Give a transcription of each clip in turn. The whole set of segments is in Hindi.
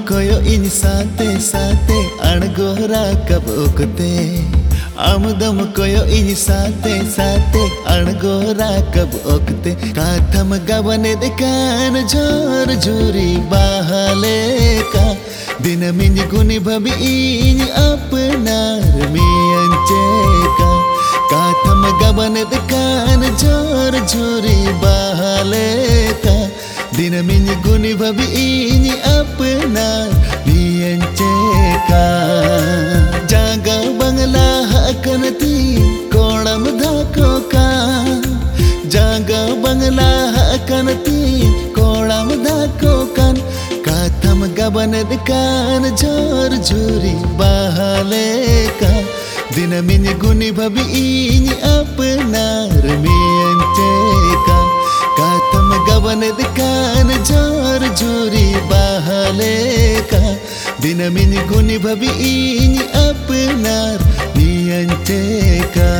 koyo ini sate sate aɗgora kabokte amdam koyo ini sate sate aɗgora kabokte katham gabane dekan jor juri bahale ka दिन मिंज गुनी भबी इनी अपनार मियंचे का काथम गबन दकान जोर जोरी बहाले का दिन मिंज गुनी भबी इनी अपनार मियंचे का जागा बंगला हकनती कोणम धाको का जागा बंगला हकनती कोणम धाको कान काथम गबन दकान जोर जोरी बहाले का दिन मिंज गुनी भबी इनी अपनार मियंचे का काथम गबन दकान जोर जोरी बहाले का दिन मिंज गुनी भबी इनी अपनार मियंचे का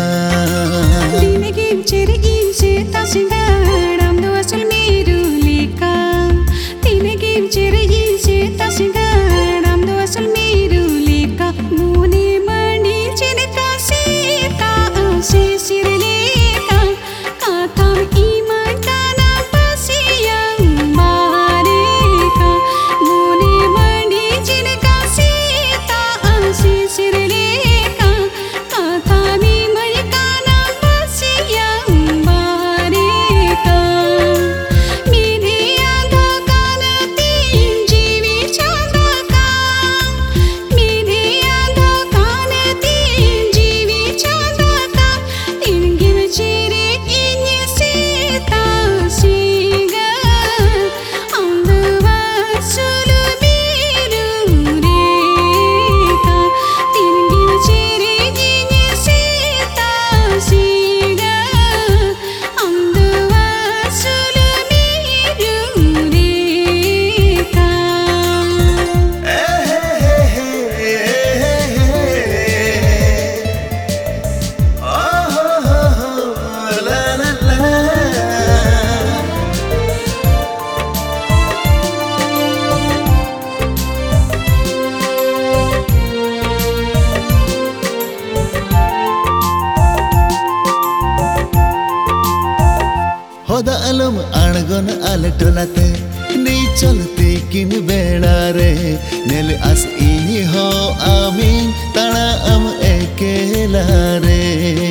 होदा अलम अणगन अलटोलाते नी चलती किन बेड़ा रे नेल आस इनी हो आमीन ताना अम एकेला रे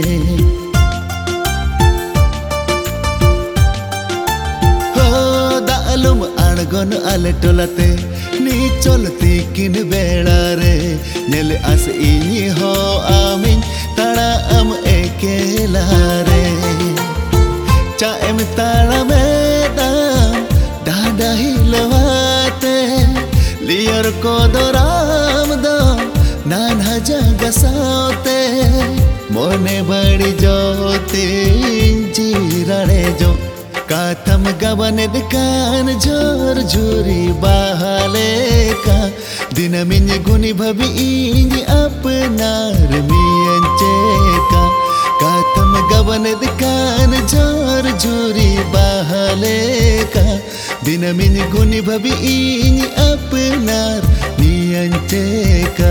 होदा अलम अणगन अलटोलाते नी चलती किन बेड़ा रे नेल आस इनी हो आमीन ताना अम एकेला रे चाएम ताड़ा मैदान डाडा हिलवाते लियर को दोराम दो नाना जगह साते मोने बड़ी जोती जीराने जो काथम गबन दकान जोर जोरी बहाले का दिन मिंज गुनी भबी इनी अपनार मियंचे का काथम गबन दकान जोर जोरी बहाले का दिन मिंज गुनी भबी इनी अपनार मियंचे का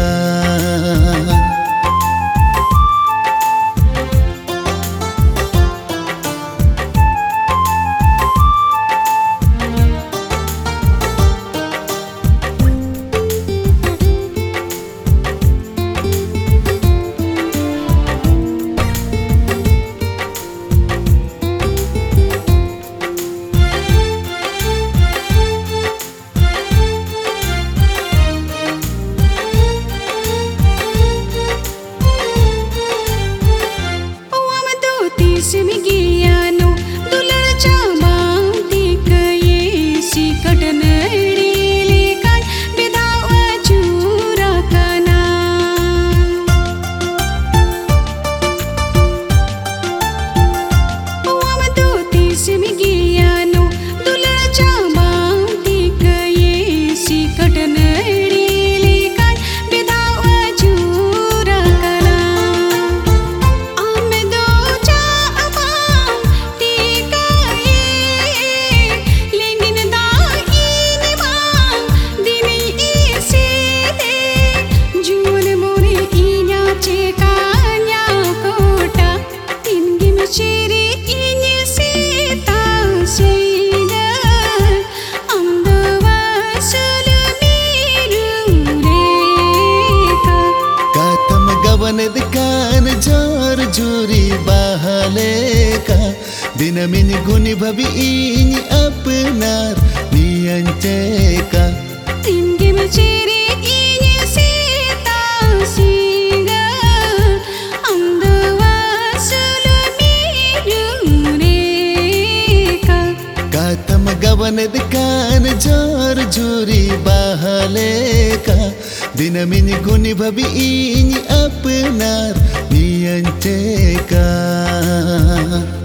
juri bahaleka dinamin guni babi ini apnar nianceka tinggi menciri ini sita singa amdawa sulami dureka katam gawan dekan jor juri bahaleka dinamin guni babi ini apnar nianceka